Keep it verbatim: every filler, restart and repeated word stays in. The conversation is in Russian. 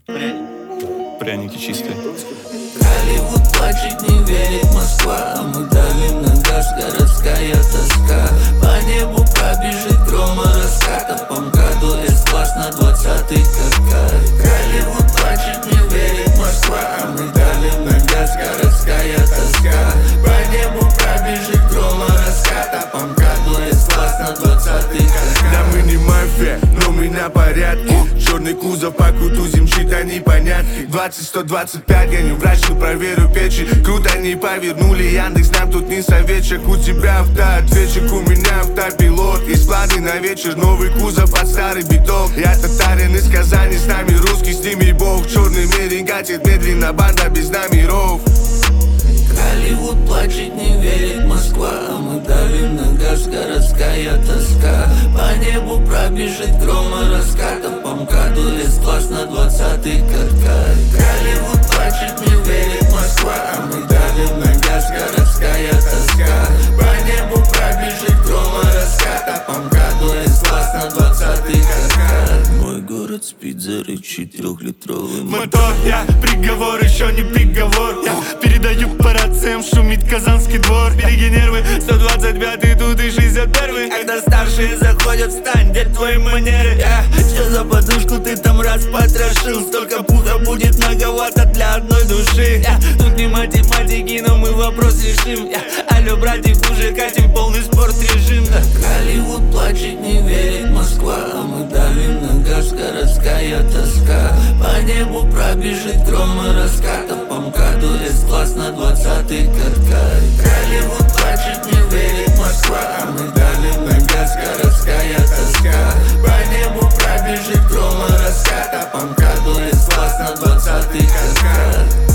Пряники чистые. Голливуд плачет, не верит Москва, а мы давим на газ, городская тоска. По небу пробежит грома раската, по МКАДу С-класс на двадцатый каткар. Голливуд плачет, не верит Москва, а мы давим на газ, городская тоска. По небу пробежит грома раската, по МКАДу С-класс на двадцатый каткар. Да мы не мафия, но мы на порядке. Черный кузов по кутузим, чьи-то непонятки. Двадцать сто двадцать пять, я не врач, но проверю печень. Круто не повернули, Яндекс нам тут не советчик. У тебя автоответчик, у меня автопилот. Есть планы на вечер, новый кузов под старый биток. Я татарин из Казани, с нами русский, с ними бог. Черный мерин катит медленно, банда без номеров. Голливуд плачет, не верит Москва, а мы давим на газ, городская тоска. По небу пробежит грома раската, по МКАДу С-класс на двадцатый каткар. Голливуд плачет, не верит Москва, а мы давим на газ, городская тоска. По небу пробежит грома раската, по МКАДу С-класс на двадцатый каткар. Мой город спит, зарычит трехлитровый Мотор, я приговор, еще не приговор. Я передаю по рациям, шумит Казанский двор. Береги нервы, сто двадцать пятый, тут и шестьдесят первый. Когда старшие заходят, встань, где твои манеры? Я, что за подушку ты там раз потрошил? Столько пуха будет многовато для одной души. Я, тут не математики, но мы вопрос решим. Я, алло, братик, уже катим полный спорт-режим. Да. Голливуд плачет, не верит Москва, а мы давим на газ, городская тоска. По небу пробежит грома раската, по МКАДу С-класс на двадцатый каткар. Голливуд плачет, не верит Москва, а мы давим на газ, городская тоска. По небу пробежит грома раската, по МКАДу С-класс на двадцатый каткар.